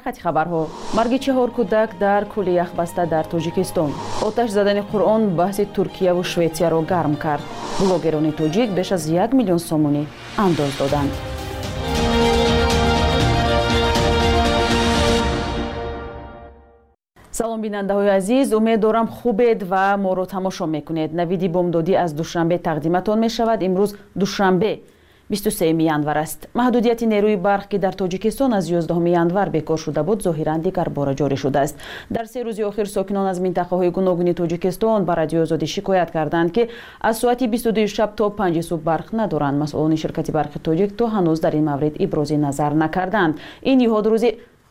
سرخط خبرها. مرگ 4 کودک در کوله یخبسته در تاجیکستان. آتش زدن قرآن بحث ترکیه و شویتسیا را گرم کرد. بلاگران تاجیک بیش از 1 میلیون سومونی انداز دادند. سلام بیننده های عزیز، امیدوارم خوبید و ما رو تماشا میکنید. نویدی بامدادی از دوشنبه تقدیمتان می شود. امروز دوشنبه 23 ینور است. محدودیت نیروی برق که در تاجیکستان از 11 ینور بکار شده بود ظاهرا دیگر بار جاری شده است. در 3 روز اخیر ساکنان از منطقه های گوناگون تاجیکستان به رادیو آزادی شکایت کردند که از ساعت 22 شب تا 5 صبح برق ندارند. مسئولان شرکت برق تاجیک تا هنوز در این مورد ابراز نظر نکردند. این نهاد روز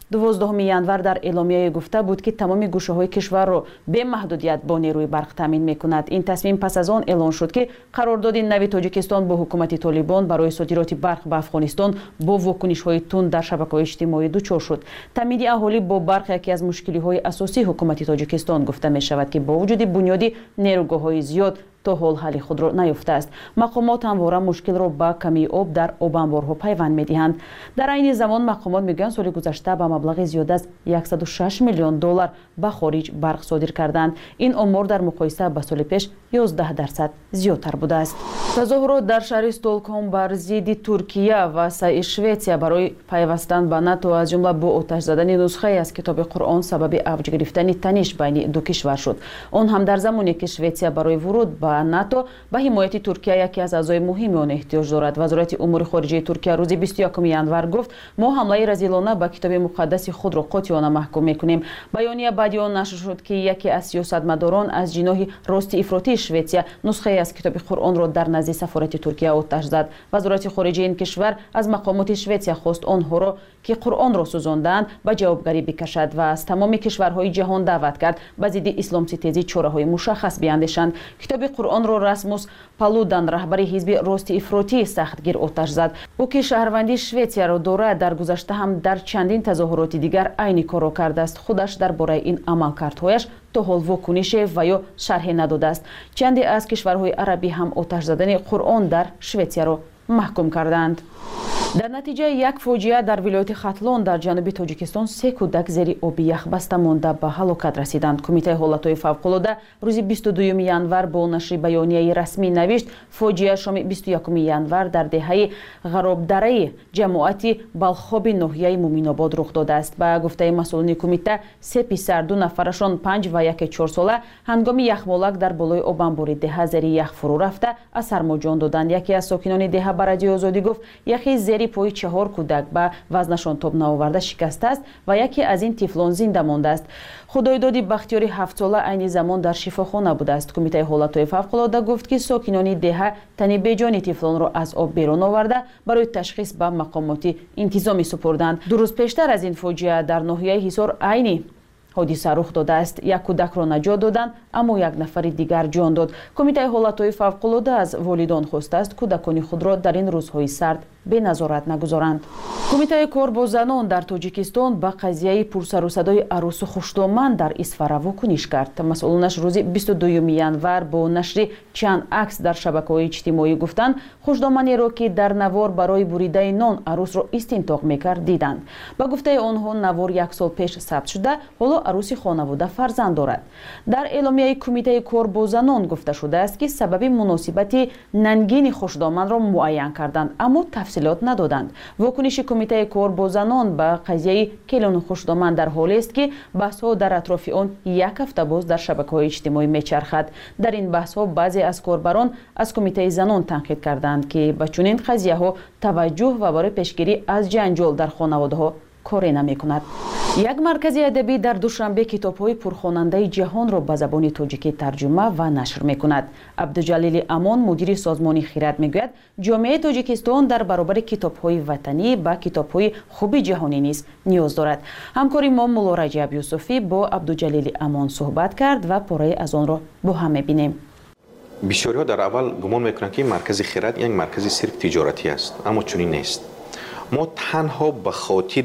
12 ینور در اعلامیه گفته بود که تمام گوشه‌های کشور را به محدودیت با نیروی برق تامین می‌کند. این تصمیم پس از آن اعلان شد که قرارداد نوی تاجیکستان با حکومت طالبان برای صادرات برق به افغانستان با واکنش‌های تند در شبکه‌های اجتماعی دچار شد. تامین اهالی با برق یکی از مشکل‌های اساسی حکومت تاجیکستان گفته می‌شود که با وجود بنیادی نیروگاه‌های زیاد تا حال حل خود را نیافته است. مقامات همواره مشکل را با کمی آب در آب انبارها پیوند می‌دهند. در این زمان مقامات میگویند سال گذشته با مبلغ زیاد از 106 میلیون دلار به خارج برق صادر کردند. این آمار در مقایسه با سال پیش 11% زیادتر بوده است. تظاهرات در شهر استکهلم بر ضد ترکیه و سعی شویتسیا برای پیوستن به ناتو از جمله با آتش زدن نسخه از کتاب قرآن سبب اوج گرفتن تنش بین دو کشور شد. آن هم در زمانی که شویتسیا برای ورود به ناتو به حمایت ترکیه یکی از اعضای مهم آن احتیاج دارد. وزارت امور خارجه ترکیه روز 21 ینور گفت ما حمله رذیلانه به کتاب مقدس خود را قاطعانه محکوم میکنیم. بیانیه بعد آن نشر شد که یکی از سیاستمداران از جناح راست افراطی شویتسیا نسخه از کتاب قرآن را در نزد سفارت ترکیه آتش زد. وزارت خارجه این کشور از مقامات شویتسیا خواست آنها را که قرآن را سوزاندند به جوابگری بکشد و از تمام کشورهای جهان دعوت کرد به ضد اسلام ستیزی چاره‌های مشخص بیاندیشند. کتاب قرآن را راسموس پالودان رهبر حزب راست افراطی سختگیر آتش زد. او که شهروندی شویتسیا را دارد در گذشته هم در چندین تظاهرات دیگر عین کار را کرده است. خودش درباره این عملکردهایش تا حال واکنش و یا شرح نداده است. چندی از کشورهای عربی هم آتش زدن قرآن در شویتسیا را محکوم کردند. در نتیجه یک فاجعه در ولایت ختلون در جنوب تاجیکستان 3 کودک زیر آب یخ بسته مانده به هلاکت رسیدند. کمیته حالتهای فوق‌العاده روز 22 ینور با نشر بیانیه رسمی نوشت فاجعه شام 21 ینور در دهه غرابدره جماعت بالخوب ناحیه مومن‌آباد رخ داده است. به گفته مسئولان کمیته 3 پسر 2 نفرشان 5 و 1 4 ساله هنگام یخمالک در بالای آب انبار ده زیر یخ فرو رفته از سرما جان دادند. یکی از ساکنان ده به رادیو آزادی گفت یخی زیر پای 4 کودک به وزنشان تاب نآورده شکسته است و یکی از این طفلان زنده مانده است. خدایدادی بختیاری 7 ساله عین زمان در شفاخانه بوده است. کمیته حالتهای فوق‌العاده گفت که ساکنان ده تن بیجان طفلان را از آب بیرون آورده برای تشخیص به مقامات انتظامی سپردند. 2 روز پیشتر از این فاجعه در ناحیه حصار عین حادثه رخ داده است. 1 کودک را نجات دادند اما 1 نفر دیگر جان داد. کمیته حالتهای فوق‌العاده از والدان خواسته است کودکان خود را در این روزهای سرد به نظارت نگذارند. کمیته کار با زنان در تاجیکستان با قضیه پرسر و صدای عروس خوشدامن در اسفر واکنش کرد. مسئولانش روز 22 ینور با نشر چند عکس در شبکه‌های اجتماعی گفتند خوشدامنی را که در نوار برای بریده نان عروس را استنتاق میکرد دیدند. با گفته آنها نوار 1 سال پیش ثبت شده حالا عروس خانواده فرزند دارد. در اعلامیه کمیته کار با زنان گفته شده است که سبب مناسبت ننگین خوشدامن را معین کردند اما تفصیلات ندادند. واکنش کمیته کار با زنان به قضیه کلون خوشدامن در حالی است که بحث‌ها در اطراف آن 1 هفته باز در شبکه‌های اجتماعی میچرخد. در این بحث‌ها بعضی از کاربران از کمیته زنان تنقید کردند که به چنین قضیه‌ها توجه و برای پیشگیری از جنجال در خانواده‌ها کاری نمی‌کند. یک مرکز ادبی در دوشنبه کتاب‌های پرخواننده جهان را به زبان تاجیکی ترجمه و نشر می‌کند. عبدالجلیل امان مدیر سازمان خیرات میگوید جامعه تاجیکستان در برابر کتاب‌های وطنی با کتاب‌های خوب جهانی نیز نیاز دارد. همکاری ما مولا رجب یوسفی با عبدالجلیل امان صحبت کرد و پاره از آن را با هم می‌بینیم. بسیاری‌ها در اول گمان می‌کنند که مرکز خیرات یک مرکز صرف تجارتی است، اما چنین نیست. ما تنها به خاطر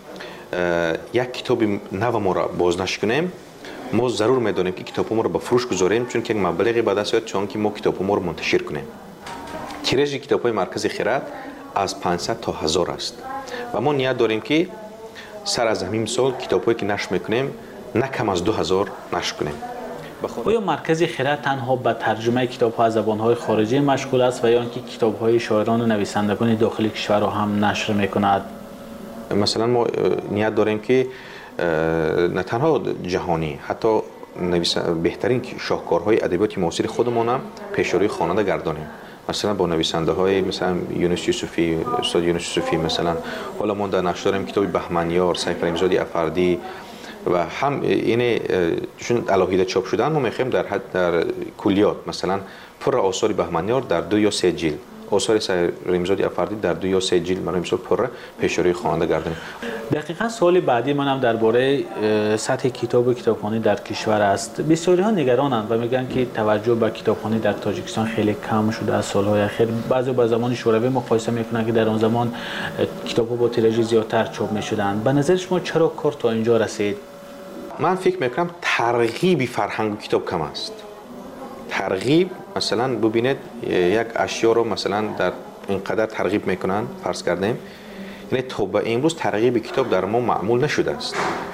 یک کتاب نو ما را بازنشر کنیم ما ضرور می‌دانیم که کتاب ما را به فروش گذاریم چون که یک مبلغی به دست میاد چون که ما کتاب ما را منتشر کنیم. تیراژ کتاب‌های مرکز خیرات از 500 تا 1000 است و ما نیت داریم که سر از همین سال کتاب‌هایی که نشر میکنیم نه کم از 2000 نشر کنیم. آیا مرکز خرد تنها به ترجمه کتاب‌ها از زبان‌های خارجی مشغول است و یا اینکه کتاب‌های شاعران و نویسندگان داخلی کشور را هم نشر می‌کند؟ مثلا ما نیت داریم که نه تنها جهانی، حتی بهترین شاهکارهای ادبیات معاصر خودمان هم پیشروی خواننده گردانیم. مثلا با نویسنده‌های مثلا یونس یوسفی، استاد یونس یوسفی، مثلا حالا ما در نشر داریم کتاب بهمنیار، سیف رحیم‌زاده افردی و هم یعنی چون علاوه چاپ شدن ما می‌خوایم در کلیات مثلا پر آثار بهمنیار در 2 یا 3 جلد، آثار سیف رحیم‌زاده افردی در 2 یا 3 جلد ما امسال پر پیشروی خواننده گردانیم. دقیقاً سوال بعدی منم درباره سطح کتاب و کتابخوانی در کشور است. بسیاری‌ها نگرانند و میگن که توجه به کتابخوانی در تاجیکستان خیلی کم شده از سال‌های اخیر. بعضی با زمان شوروی مقایسه میکنن که در آن زمان کتاب‌ها با تیراژ زیادتر چاپ می‌شدند. به نظر شما چرا کار تا اینجا رسید؟ من فکر میکنم ترغیب فرهنگ کتاب کم است. ترغیب مثلا ببینید یک اشیا رو مثلا در اینقدر ترغیب میکنن، فرض کردیم یعنی تا به امروز ترغیب کتاب در ما معمول نشده است.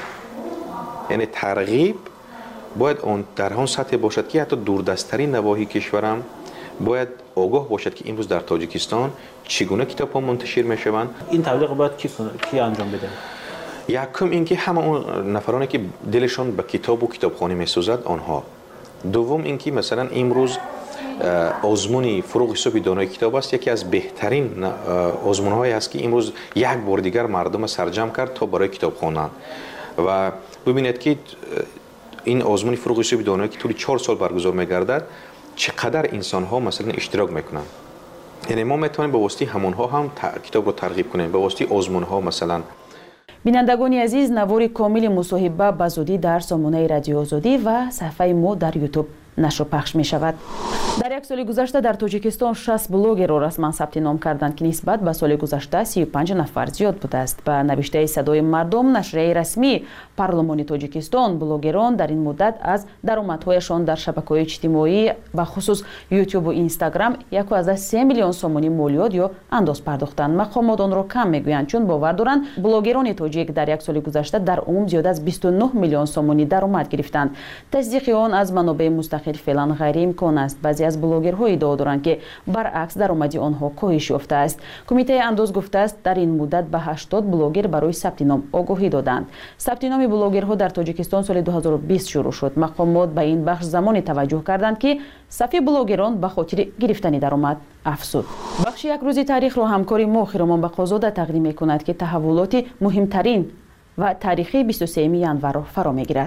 یعنی ترغیب باید اون در اون سطح باشد که حتی دوردستترین نواحی کشورم باید آگاه باشد که امروز در تاجیکستان چگونه کتاب‌ها منتشر میشوند. این تبلیغ باید کی انجام بده؟ یکم اینکه همه اون نفرانی که دلشون به کتاب و کتابخوانی میسوزد آنها. دوم اینکه مثلا امروز آزمون فروغ حسابی دانای کتاب است، یکی از بهترین آزمون‌هایی است که امروز یک بار دیگر مردم سرجم کرد تا برای کتاب خواندن. و ببینید که این آزمون فروغ حسابی دانایی که طول 4 سال برگزار می‌گردد چقدر انسان‌ها مثلا اشتراک می‌کنند. یعنی ما می‌توانیم به واسطه همونها هم کتاب رو ترغیب کنیم، به واسطه آزمون‌ها مثلا. بینندگانی عزیز، نواری کامل مصاحبه به زودی در سامانه رادیو آزادی و صفحه ما در یوتیوب نشر و پخش می شود. در یک سال گذشته در تاجیکستان 60 بلوگر را رسما ثبت نام کردند که نسبت به سال گذشته 35 نفر زیاد بوده است. به نوشته صدای مردم نشریه رسمی پارلمانی تاجیکستان، بلوگران در این مدت از درآمدهایشان در شبکه‌های اجتماعی و خصوص یوتیوب و اینستاگرام 1.3 میلیون سومانی مالیات یا انداز پرداختند. مقامات آن را کم میگویند چون باور دارند بلوگران تاجیک در یک سال گذشته در عموم زیاد از 29 میلیون سومانی درآمد گرفتند. تصدیق آن از منابع مستقل فعلا غیر امکان است. بعضی از بلوگرها ادعا دارند که برعکس درآمدی آنها کاهش یافته است. کمیته انداز گفته است در این مدت به 80 بلوگر برای ثبت نام آگاهی دادند. ثبت نام بلوگرها در تاجیکستان سال 2020 شروع شد. مقامات به این بخش زمانی توجه کردند که صفی بلوگران به خاطر گرفتن درآمد افزود. بخش یک روزی تاریخ را همکاری ما خیرمان بقازاده تقدیم می‌کند که تحولات مهمترین و تاریخی 23 ینور را فرا می‌گیرد.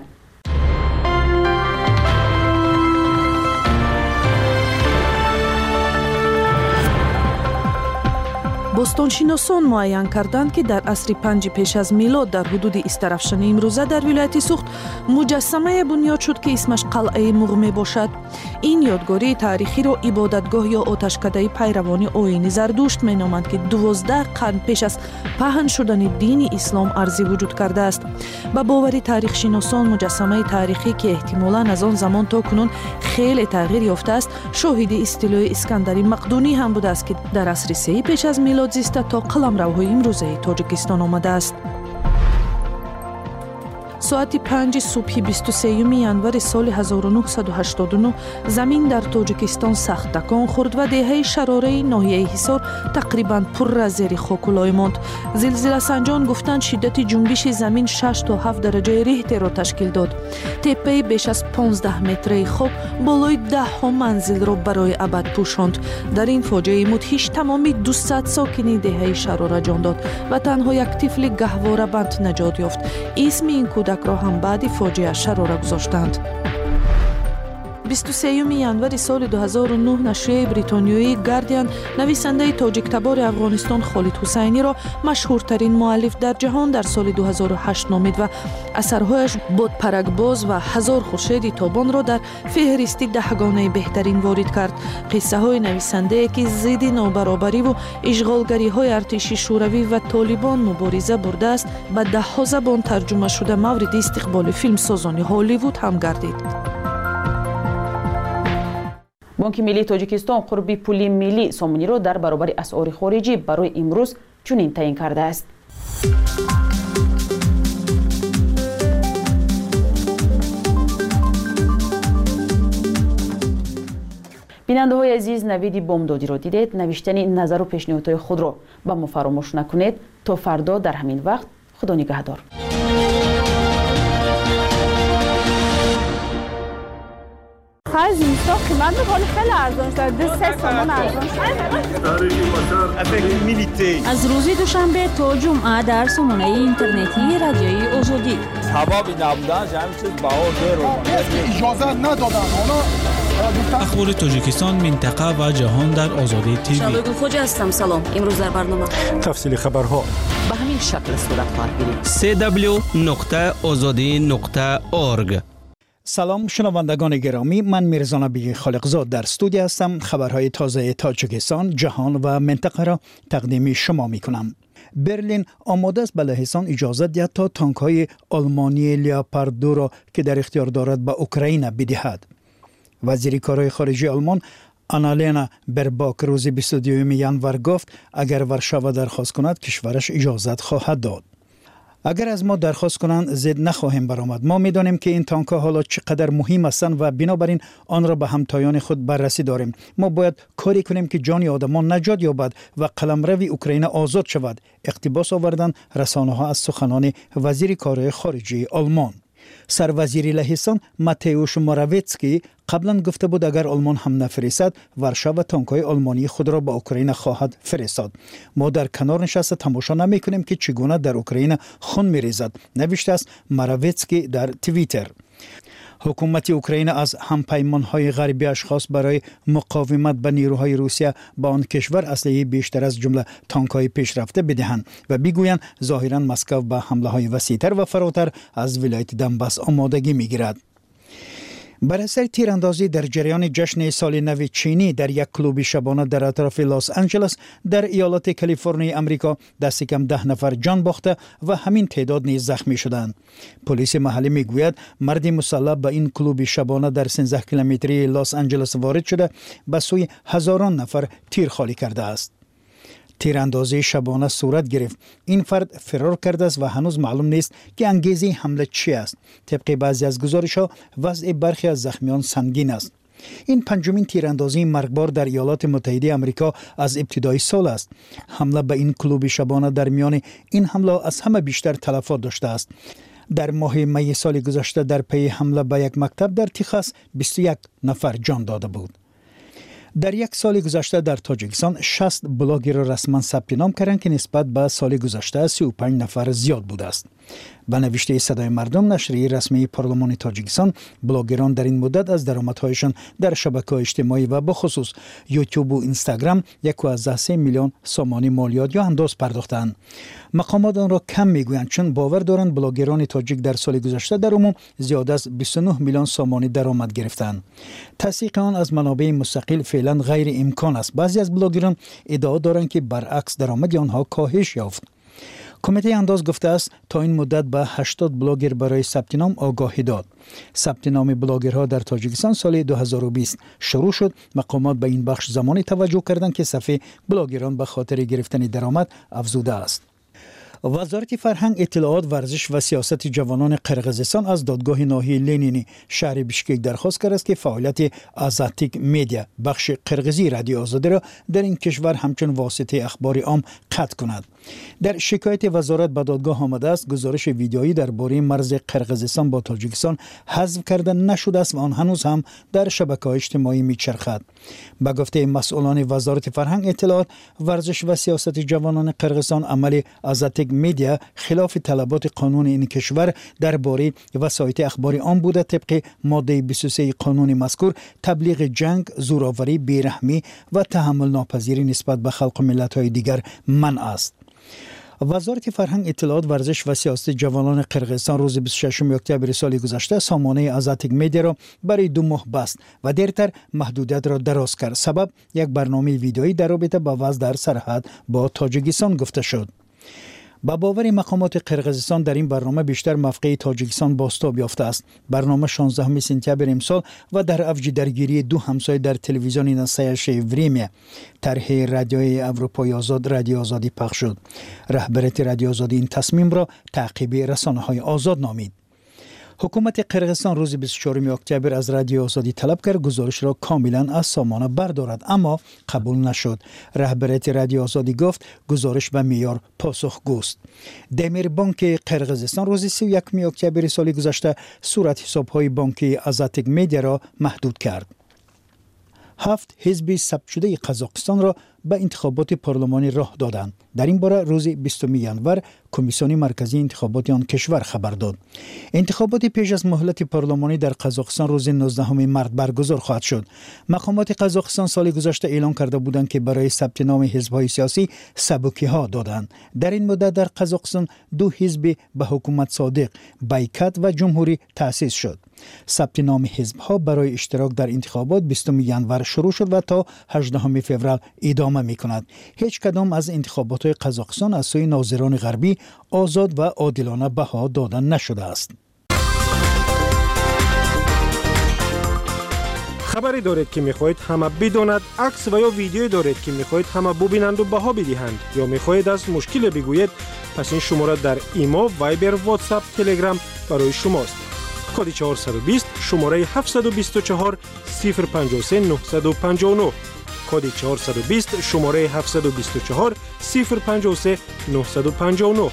بوستانشناسان معین کردند که در عصر 5 پیش از میلاد در حدود استرافشن امروزه در ولایت سوخت مجسمه بنیاد شد که اسمش قلعه مغ می باشد. این یادگاری تاریخی را عبادتگاه یا آتشکده پیروان آیین زردشت می نامند که 12 قرن پیش از پهن شدن دین اسلام ارزی وجود کرده است. با باور تاریخ شناسان مجسمه تاریخی که احتمالاً از آن زمان تا کنون خیلی تغییر یافته است شاهد استیلای اسکندر مقدونی هم بوده است که در عصر 3 پیش از میلاد زیسته تا قلمروهای امروزه تاجیکستان آمده است. ساعت 5 صبح 23 ینور سال 1989 زمین در تاجیکستان سخت تکان خورد و دهه شراره ناحیه حصار تقریباً پر از زیر خاک و لای ماند. زلزله سنجان گفتند شدت جنبش زمین 6 تا 7 درجه ریختر را تشکیل داد. تپه بیش از 15 متری خاک بالای 10 منزل را برای ابد پوشاند. در این فاجعه مدهش تمامی 200 ساکن دهه شراره جان داد و تنها یک طفل گهواره بند نجات یافت. اسم این کودک را هم بعد فاجعه شراره گذاشتند. 23 ینور سال 2009 نشریه بریتانیایی گاردین نویسنده تاجیک تبار افغانستان خالد حسینی را مشهورترین مؤلف در جهان در سال 2008 نامید و اثرهایش بود پرگباز و هزار خورشید تابان را در فهرست 10گانه بهترین وارد کرد. قصه های نویسنده که ضد نابرابری و اشغالگری های ارتش شوروی و طالبان مبارزه برده است به 10 زبان ترجمه شده مورد استقبال فیلم سازان هالیوود هم گردید. بانک ملی تاجیکستان قربی پول ملی سومانی را در برابر اسعار خارجی برای امروز چنین تعیین کرده است. بیننده‌های عزیز، نویدی بامدادی را دیدید. نوشتن نظر و پیشنهادهای خود را به ما فراموش نکنید. تا فردا در همین وقت، خدا نگهدار. خرج اینستا قیمت می‌کنه خیلی ارزان شده. 3 تومان ارزان شده. از روز دوشنبه تا جمعه در سامانه اینترنتی رادیوی آزادی. سبب نبودن همین چیز بهار اجازه ندادن. اخبار تاجیکستان، منطقه و جهان در آزادی تیوی. شبگل خوجا هستم. سلام. امروز در برنامه تفصیل خبرها به همین شکل صورت خواهد گرفت. www.azadi.org. سلام شنوندگان گرامی، من میرزا نبی خالقزاد در استودیو هستم. خبرهای تازه تاجیکستان، جهان و منطقه را تقدیم شما میکنم. برلین آماده است به لهستان اجازه دهد تا تانک‌های آلمانی لیاپارد 2 را که در اختیار دارد به اوکراین بدهد. وزیر کارهای خارجه آلمان آنالینا برباک روز 22 ژانویه گفت اگر ورشاوا درخواست کند کشورش اجازت خواهد داد. اگر از ما درخواست کنند زد نخواهیم برآمد. ما می‌دانیم که این تانک‌ها حالا چقدر مهم هستند و بنابراین آن را به همتایان خود بررسی داریم. ما باید کاری کنیم که جان آدمان نجات یابد و قلمرو اوکراین آزاد شود. اقتباس آوردن رسانه‌ها از سخنان وزیر کارهای خارجه آلمان. سروزیر لهستان ماتئوش موراویتسکی قبلا گفته بود اگر آلمان هم نفرستد ورشاوا تانک‌های آلمانی خود را به اوکراین خواهد فرستاد. ما در کنار نشسته تماشا نمی‌کنیم که چگونه در اوکراین خون می‌ریزد، نوشته است موراویتسکی در توییتر. حکومت اوکراین از همپیمان‌های غربی اشخاص برای مقاومت به نیروهای روسیه با آن کشور اسلحه بیشتر از جمله تانک‌های پیشرفته بدهند و بگویند ظاهراً مسکو به حمله‌های وسیع‌تر و فراتر از ولایت دنباس آمادگی می‌گیرد. بر اثر تیراندازی در جریان جشن سال نو چینی در یک کلوب شبانه در اطراف لس آنجلس در ایالات کالیفرنیا آمریکا دست کم 10 نفر جان باخته و همین تعداد نیز زخمی شدند. پلیس محلی میگوید مردی مسلح به این کلوب شبانه در 13 کیلومتری لس آنجلس وارد شده به سوی هزاران نفر تیر خالی کرده است. تیراندازی شبانه صورت گرفت. این فرد فرار کرده است و هنوز معلوم نیست که انگیزه حمله چی است. طبق بعضی از گزارش‌ها وضع برخی از زخمیان سنگین است. این پنجمین تیراندازی مرگبار در ایالات متحده آمریکا از ابتدای سال است. حمله به این کلوب شبانه در میان این حمله از همه بیشتر تلفات داشته است. در ماه می سال گذشته در پی حمله به یک مکتب در تگزاس 21 نفر جان داده بود. در یک سال گذشته در تاجیکستان 60 بلاگر را رسما ثبت نام کردند که نسبت به سال گذشته 35 نفر زیاد بوده است. به نوشته صدای مردم نشریه رسمی پارلمان تاجیکستان، بلاگران در این مدت از درآمدهایشان در شبکه‌های اجتماعی و به خصوص یوتیوب و اینستاگرام 1.3 میلیون سومانی مالیات یا انداز پرداختند. مقامات آن را کم میگویند چون باور دارند بلاگران تاجیک در سال گذشته در عموم زیاد از 29 میلیون سومانی درآمد گرفتند. تصدیق آن از منابع مستقل فعلا غیر امکان است. بعضی از بلاگران ادعا دارند که برعکس درآمد آنها کاهش یافت. کمیته انداز گفته است تا این مدت به 80 بلاگر برای ثبت نام آگاهی داد. ثبت نام بلاگرها در تاجیکستان سال 2020 شروع شد. مقامات به این بخش زمانی توجه کردند که صفحه بلاگران به خاطر گرفتن درآمد افزوده است. وزارت فرهنگ، اطلاعات، ورزش و سیاست جوانان قرقیزستان از دادگاه ناحیه لنینی شهر بیشکک درخواست کرده است که فعالیت آزاتیک مدیا بخش قرقیزی رادیو آزادی را در این کشور همچون واسطه اخباری عام قطع کند. در شکایت وزارت به دادگاه آمده است گزارش ویدیویی درباره مرز قرقیزستان با تاجیکستان حذف کرده نشده است و آن هنوز هم در شبکه‌های اجتماعی میچرخد. به گفته مسئولان وزارت فرهنگ، اطلاعات، ورزش و سیاست جوانان قرقیزستان، عمل آزاتیک مدیا خلاف طلبات قانون این کشور درباره وسایط اخباری عام بوده. طبق ماده 23 قانون مذکور تبلیغ جنگ، زورآوری، بیرحمی و تحمل ناپذیری نسبت به خلق و ملت‌های دیگر منع است. وزارت فرهنگ، اطلاعات، ورزش و سیاست جوانان قرقیزستان روز 26 اکتبر سال گذشته سامانه آزاتیک مدیا را برای 2 ماه بست و دیرتر محدودیت را دراز کرد. سبب یک برنامه ویدئویی در رابطه با وضع در سرحد با تاجیکستان گفته شد. با باور مقامات قرقیزستان در این برنامه بیشتر موقع تاجیکستان بازتاب یافته است. برنامه 16 سپتامبر امسال و در اوج درگیری 2 همسایه در تلویزیون ناسایشه وریمیا طرح رادیوی اروپای آزاد رادیو آزادی پخش شد. رهبریت رادیو آزادی این تصمیم را تعقیب رسانه‌های آزاد نامید. حکومت قرقیزستان روز 24 اکتبر از رادیو آزادی طلب کرد گزارش را کاملا از سامانه بردارد، اما قبول نشد. رهبریت رادیو آزادی گفت گزارش به معیار پاسخگوست. دمیر بانک قرقیزستان روز 31 اکتبر سال گذشته صورت حساب‌های بانکی آزاتک مدیا را محدود کرد. 7 حزب ثبت شده قزاقستان را به انتخابات پارلمانی راه دادند. در این باره روز 20 ژانویه کمیسیون مرکزی انتخابات آن کشور خبر داد. انتخابات پیش از مهلت پارلمانی در قزاقستان روز 19 مارس برگزار خواهد شد. مقامات قزاقستان سال گذشته اعلام کرده بودند که برای ثبت نام حزب‌های سیاسی سبکی‌ها دادند. در این مدت در قزاقستان 2 حزب به حکومت صادق، بایکت و جمهوری تأسیس شد. ثبت نام حزب‌ها برای اشتراک در انتخابات 20 ژانویه شروع شد و تا 18 فوریه ادامه می‌کند. هیچ کدام از انتخابات قزاقستان از سوی ناظران غربی آزاد و عادلانه بها داده نشده است. خبری دارید که می‌خواهید همه بداند، عکس و یا ویدیویی دارید که می‌خواهید همه ببینند و بها بدهند، یا می‌خواهید از مشکل بگویید، پس این شماره در ایما، وایبر، واتساپ، تلگرام برای شماست. کد 420 شماره 724 053 959. کد 420 شماره 724 053 959.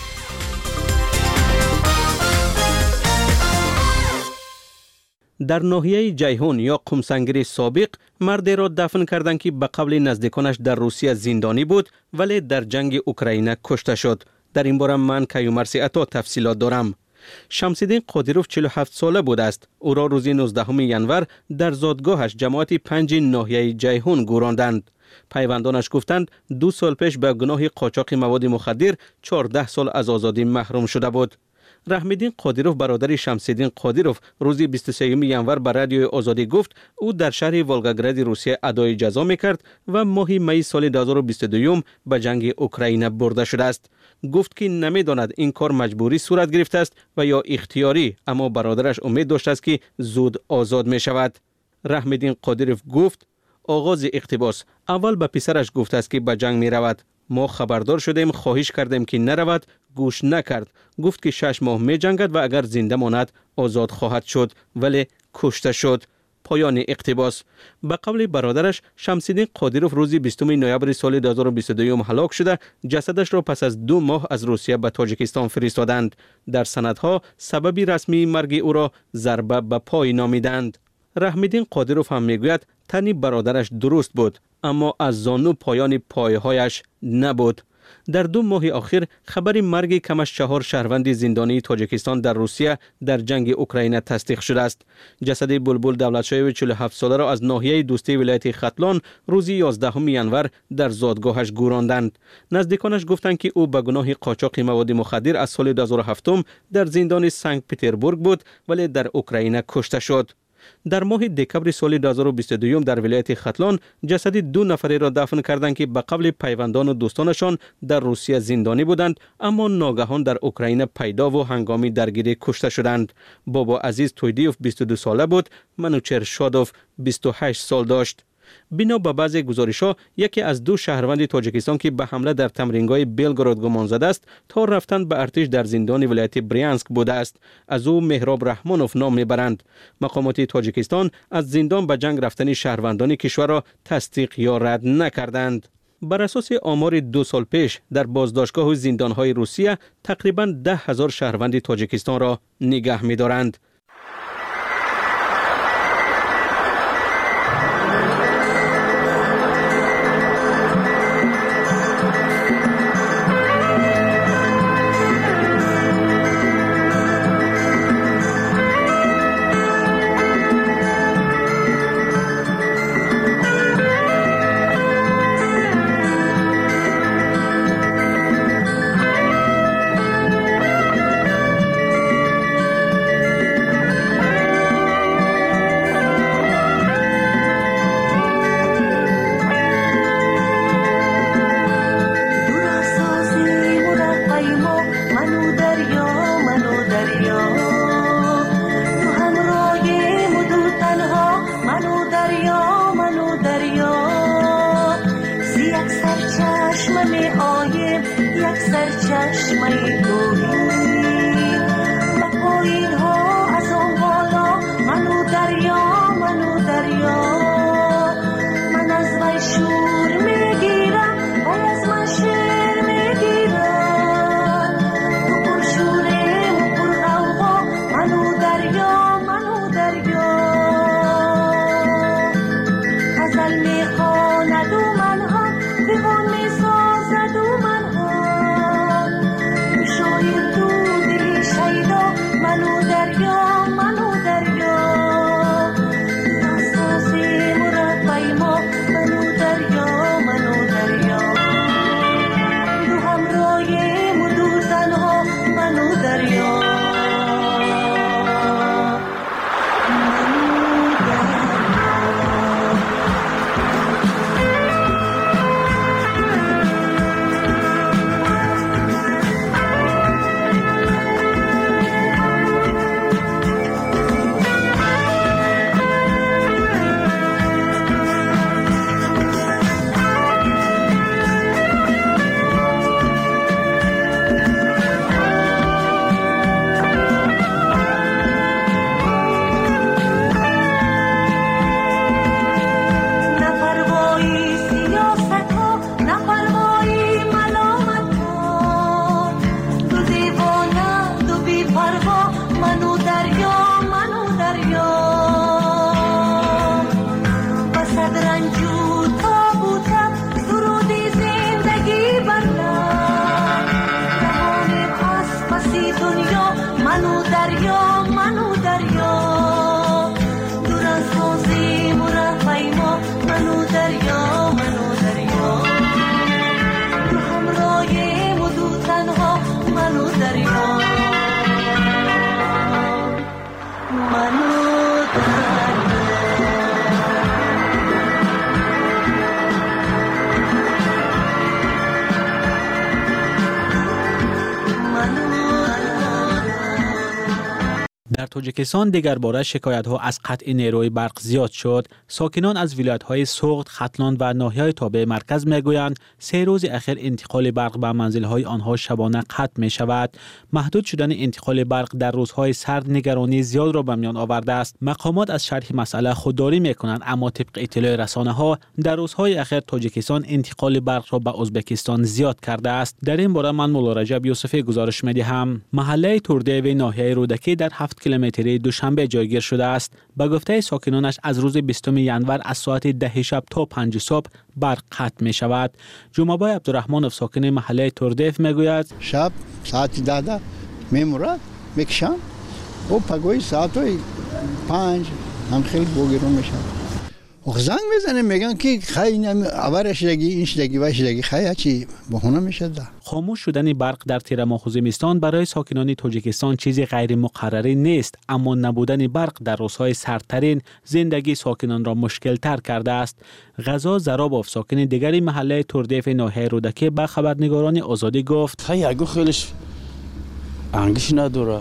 در ناحیه جیهون یا قمسنگری سابق مردی را دفن کردند که به قول نزدیکانش در روسیه زندانی بود ولی در جنگ اوکراین کشته شد. در این باره من کیومرث عطا تفصیلات دارم. شمس‌الدین قادیروف 47 ساله بود است. او را روز 19 ژانویه در زادگاهش جماعت 5 ناحیه جیهون گوراندند. پیوندانش گفتند 2 سال پیش به گناه قاچاق مواد مخدر 14 سال از آزادی محروم شده بود. رحم‌الدین قادیروف برادر شمس‌الدین قادیروف روز 23 ژانویه به رادیو آزادی گفت او در شهر ولگاگراد روسیه ادای جزا می‌کرد و ماه می سال 2022 به جنگ اوکراین برده شده است. گفت که نمی‌داند این کار مجبوری صورت گرفته است و یا اختیاری، اما برادرش امید داشت است که زود آزاد می‌شود. رحم‌الدین قادیروف گفت آغاز اقتباس اول به پسرش گفته است که به جنگ می‌رود. ما خبردار شدیم، خواهش کردیم که نرود، گوش نکرد. گفت که 6 ماه می جنگد و اگر زنده ماند آزاد خواهد شد، ولی کشته شد. پایان اقتباس. به قول برادرش شمس‌الدین قادیروف روز 20 نوامبر سال 2022 هلاک شده، جسدش را پس از 2 ماه از روسیه به تاجیکستان فرستادند. در سندها سبب رسمی مرگ او را ضربه به پای نامیدند. رحم‌الدین قادیروف هم میگوید تن برادرش درست بود، اما از زانو پایان پایهایش نبود. در 2 ماه آخر خبر مرگ کمش 4 شهروند زندانی تاجیکستان در روسیه در جنگ اوکراین تصدیق شده است. جسد بلبل دولتشاه 47 ساله را از ناحیه دوستی ولایت ختلان روز 11 ژانویه در زادگاهش گوراندند. نزدیکانش گفتند که او به گناه قاچاق مواد مخدر از سال 2007 در زندان سنت پترزبورگ بود ولی در اوکراین کشته شد. در ماه دکبر سال 2022 در ولایت ختلان جسد 2 نفره را دفن کردند که به قبل پیوندان و دوستانشان در روسیه زندانی بودند، اما ناگهان در اوکراین پیدا و هنگامی درگیری کشته شدند. بابا عزیز تویدیوف 22 ساله بود، منوچهر شادوف 28 سال داشت. بنا به بعضی گزارش‌ها یکی از 2 شهروند تاجیکستان که به حمله در تمرینگاه بلگراد گمان زده است تا رفتن به ارتش در زندان ولایت بریانسک بوده است. از او مهراب رحمانوف نام میبرند. مقامات تاجیکستان از زندان به جنگ رفتن شهروندان کشور را تصدیق یا رد نکردند. بر اساس آمار 2 سال پیش در بازداشتگاه و زندان‌های روسیه تقریباً 10,000 شهروند تاجیکستان را نگه می‌دارند. یک سرچشمه توهی و پایین ها منو دریا منو دریا دور از بازیم و رفعی ما منو دریا منو دریا تو همراهیم و دو تنها منو دریا منو در تاجیکستان دیگر باره شکایت‌ها از قطع نیروی برق زیاد شد. ساکنان از ولایت‌های سوخت، ختلان و ناحیه‌های تابع مرکز می‌گویند 3 روز اخیر انتقال برق به منزل‌های آنها شبانه قطع می‌شود. محدود شدن انتقال برق در روزهای سرد نگرانی زیاد را به میان آورده است. مقامات از شرح مسئله خودداری می‌کنند، اما طبق اطلاع رسانه‌ها در روزهای اخیر تاجیکستان انتقال برق را به ازبکستان زیاد کرده است. در این باره من مولا رجب یوسفی گزارش می‌دهم. محله توردیو ناحیه رودکی در 7 کیلومتری دوشنبه جایگیر شده است. به گفته ساکنانش از روز 20 ینور از ساعت 10 شب تا 5 صبح برق قطع می شود. جمعه‌بای عبدالرحمنов ساکن محله توردیف می گوید شب ساعت 10 میمورد میکشم و پگوی ساعت 5 هم خیلی بوگیرون میشم. زنگ میزنه میگن که خیلی اولش دگی این شدگی و شدگی خیلی چی بهونه میشه. خاموش شدن برق در تیرماه خوزمستان برای ساکنان تاجیکستان چیزی غیر مقرری نیست، اما نبودن برق در روزهای سردترین زندگی ساکنان را مشکل تر کرده است. غزا زرابوف ساکن دیگری محله توردیف ناحیه رودکی به خبرنگاران آزادی گفت خیلی خیلیش انگیش نداره،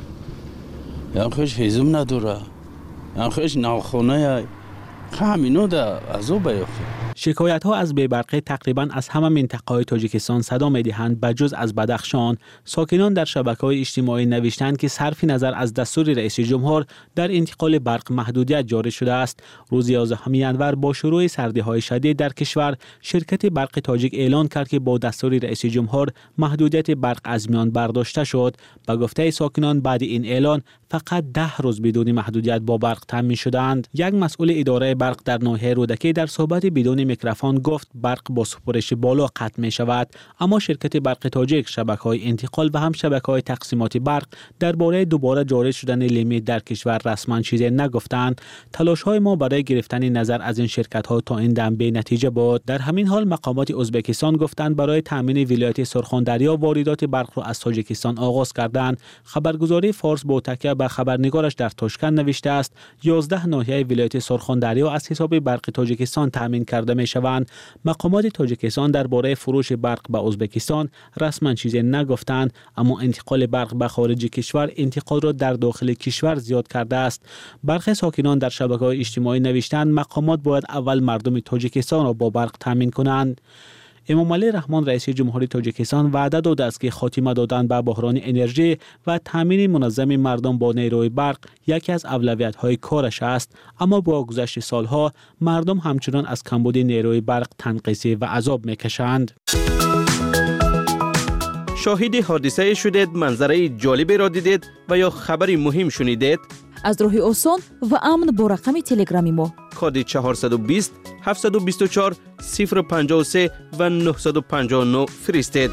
یا خیلیش هیزم نداره، یا خیلیش ناخونه همینو در ازو بیافته. شکایت ها از بی‌برقی تقریبا از همه منطقه‌های تاجیکستان صدا می‌دهند. بجز از بدخشان، ساکنان در شبکه‌های اجتماعی نوشتند که صرف نظر از دستور رئیس جمهور در انتقال برق محدودیت جاری شده است. روز 11 ینور با شروع سردی‌های شدید در کشور، شرکت برق تاجیک اعلان کرد که با دستور رئیس جمهور محدودیت برق از میان برداشته شد. به گفته ساکنان بعد این اعلان فقط 10 روز بدون محدودیت با برق تامین شدند. یک مسئول اداره برق در ناحیه رودکی در صحبت بدون میکروفون گفت برق با سپرش بالا قطع می شود، اما شرکت برق تاجیک، شبکه‌های انتقال و هم شبکه‌های تقسیمات برق درباره دوباره جاری شدن لیمیت در کشور رسما چیزی نگفتند. تلاش‌های ما برای گرفتن نظر از این شرکت‌ها تا این دم بی نتیجه بود. در همین حال مقامات ازبکستان گفتند برای تامین ولایت سرخاندریا واردات برق را از تاجیکستان آغاز کردند. خبرگزاری فارس با تکیه به خبرنگارش در تاشکند نوشته است 11 ناحیه ولایت سرخاندریا از حساب برق تاجیکستان تامین کرده میشوند. مقامات تاجیکستان درباره فروش برق به ازبکستان رسما چیزی نگفتند، اما انتقال برق به خارج کشور انتقال را در داخل کشور زیاد کرده است. برخی ساکنان در شبکه‌های اجتماعی نوشتند مقامات باید اول مردم تاجیکستان را با برق تامین کنند. امامعلی رحمان رئیس جمهوری تاجیکستان وعده داده است که خاتمه دادن به بحران انرژی و تامین منظم مردم با نیروی برق یکی از اولویت‌های کارش است، اما با گذشت سالها مردم همچنان از کمبود نیروی برق تنقیصی و عذاب می‌کشند. شاهد حادثه شدید، منظره جالبی را دیدید و یا خبری مهم شنیدید؟ از راه آسان و امن با رقم تلگرامی ما کد 420 724 053 و 959 فرستید.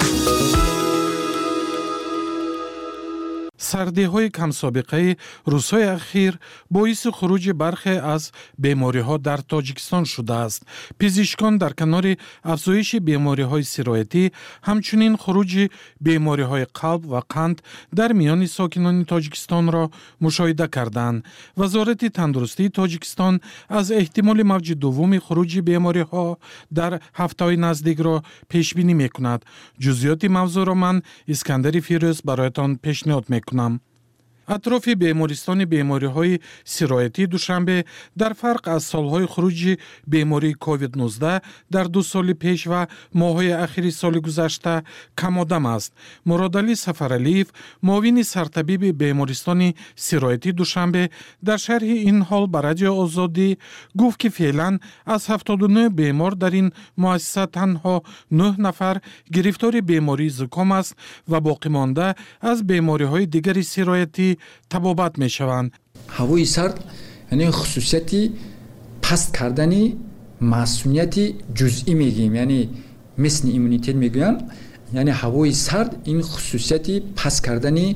سردی‌های کم سابقه روزهای اخیر باعث خروج برخی از بیماری‌ها در تاجیکستان شده است. پزشکان در کنار افزایش بیماری‌های سرایتی همچنین خروج بیماری‌های قلب و قند در میان ساکنان تاجیکستان را مشاهده کردند. وزارت تندرستی تاجیکستان از احتمال موج دوم خروج بیماری‌ها در هفته‌های نزدیک را پیش بینی می‌کند. جزئیات موضوع را من اسکندر فیروز برایتان پیشنهاد می‌کنم. اطراف بیمارستان بیماری‌های سرایتی دوشنبه در فرق از سالهای خروج بیماری کووید 19 در 2 سال پیش و ماه‌های اخیر سال گذشته کم آدم است. مرادعلی سفرعلیف، معاون سرطبیب بیمارستان سرایتی دوشنبه در شرح این حال به رادیو آزادی گفت که فعلا از 79 بیمار در این مؤسسه تنها 9 نفر گرفتار بیماری زکام است و باقی مانده از بیماری‌های دیگر سرایتی تبابت می شوند. هوای سرد یعنی خصوصیتی پست کردنی معصومیتی جزئی میگیم، یعنی مثل ایمونیتت میگوین، یعنی هوای سرد این خصوصیتی پست کردنی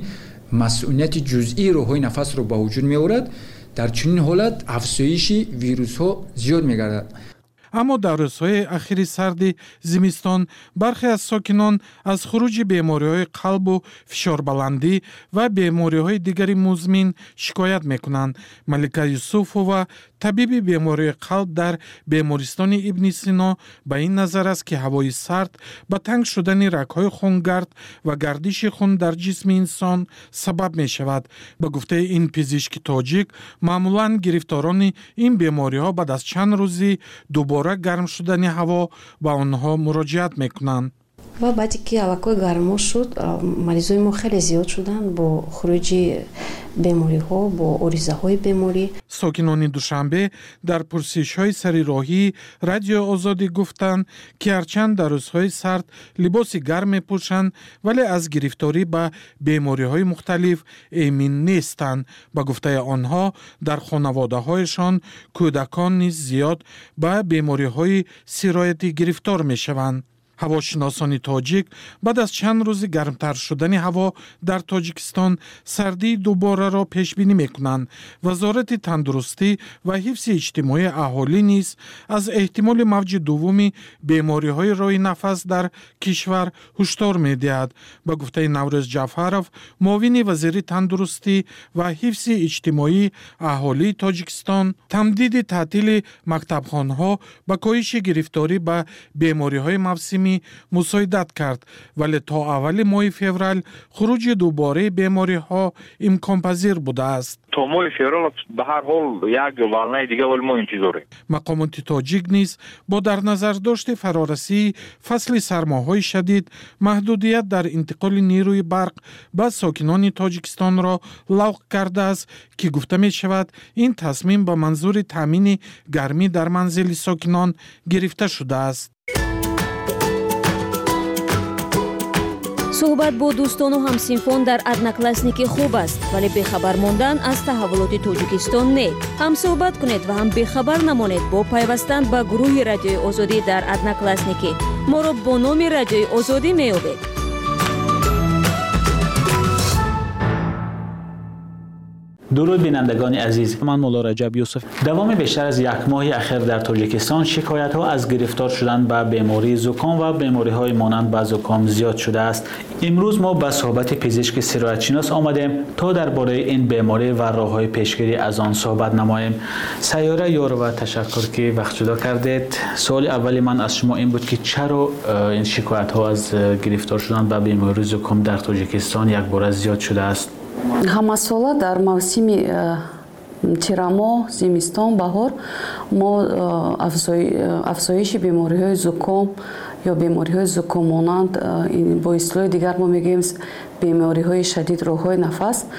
мас'улияти ҷузъии роҳҳои нафасро ба вуҷуд меорад. дар чунин ҳолат афзоиши вирусҳо зиёд мегардад. аммо дар рӯзҳои ахири сарди зимистон бархе аз сокинон аз хуруҷи бемориҳои қалбу фишорбаландӣ ва бемориҳои дигари музмин шикоят мекунанд. Малика Юсуфова, табиби бемории қалб дар бемористони Ибни Сино, ба ин назар аст ки ҳавои сард ба танг шудани рагҳои хунгард ва гардиши хун дар ҷисми инсон сабаб мешавад. Ба гуфтаи ин пизишки тоҷик, маъмулан гирифторони ин бемориҳо баъд аз чанд рӯзи дубора гарм шудани ҳаво ба онҳо муроҷиат мекунанд. ва баъде ки алакои гармо шуд, маризои мо хеле зиёд шуданд бо хуруҷи бемориҳо, бо оризаҳои беморӣ. сокинони Душанбе дар пурсишҳои сарироҳии радиои Озодӣ гуфтанд ки ҳарчанд дар рӯзҳои сард либоси гарм мепӯшанд, вале аз гирифторӣ ба бемориҳои мухталиф эмин нестанд. Ба гуфтаи онҳо, дар хонаводаҳояшон кӯдакон низ зиёд ба бемориҳои сироятӣ гирифтор мешаванд. ҳавошиносони тоҷик баъд аз чанд рӯзи гармтар шудани ҳаво дар Тоҷикистон сардии дубораро пешбинӣ мекунанд. Вазорати тандурустӣ ва ҳифзи иҷтимоии аҳолӣ низ аз эҳтимоли мавҷи дуввуми бемориҳои роҳи нафас дар кишвар ҳушдор медиҳад. Ба гуфтаи Наврӯз Ҷаъфаров, муовини вазири тандурустӣ ва ҳифзи иҷтимоии аҳолии Тоҷикистон, тамдиди таътили мактабхонаҳо ба коҳиши гирифторӣ ба бемориҳои мавсимӣ мусоидат кард, вале то аввали моҳи феврал хуруҷи дубораи бемориҳо имконпазир будааст. то моҳи феврал ба ҳар ҳол як валнаи дига вале мо интизорем. мақомоти тоҷик низ бо дар назардошти фарорасии фасли сармоҳои шадид, маҳдудият дар интиқоли нерӯи барқ ба сокинони Тоҷикистонро лағв кардааст, ки гуфта мешавад, ин тасмим ба манзури таъмини гармӣ дар манзили сокинон гирифта шудааст. суҳбат бо дӯстону ҳамсинфон дар одноклассники хуб аст, вале бехабар мондан аз таҳаввулоти Тоҷикистон не. ҳам суҳбат кунед ва ҳам бехабар намонед бо пайвастан ба гурӯҳи Радиои Озодӣ дар одноклассники. моро бо номи Радиои Озодӣ меёбед. درود بینندگان عزیز، من مولا رجب یوسف. دوام بیشتر از یک ماه اخیر در تاجیکستان شکایت‌ها از گرفتار شدن به بیماری زکام و بیماری‌های مانند به زکام زیاد شده است. امروز ما به صحبت پزشک سیرایت‌شناس آمدیم تا درباره این بیماری و راه‌های پیشگیری از آن صحبت نماییم. سیاره یار و تشکر که وقت جدا کردید. سوال اولی من از شما این بود که چرا این شکایت‌ها از گرفتار شدن به بیماری زکام در تاجیکستان یک بار زیاد شده است؟ ҳамасола дар мавсими тирамо, зимистон, баҳор мо афзоиши бемориҳои зуком ё бемориҳои зукомонанд, бо истлоҳи дигар мо мегӯем бемориҳои шадид роҳҳои нафас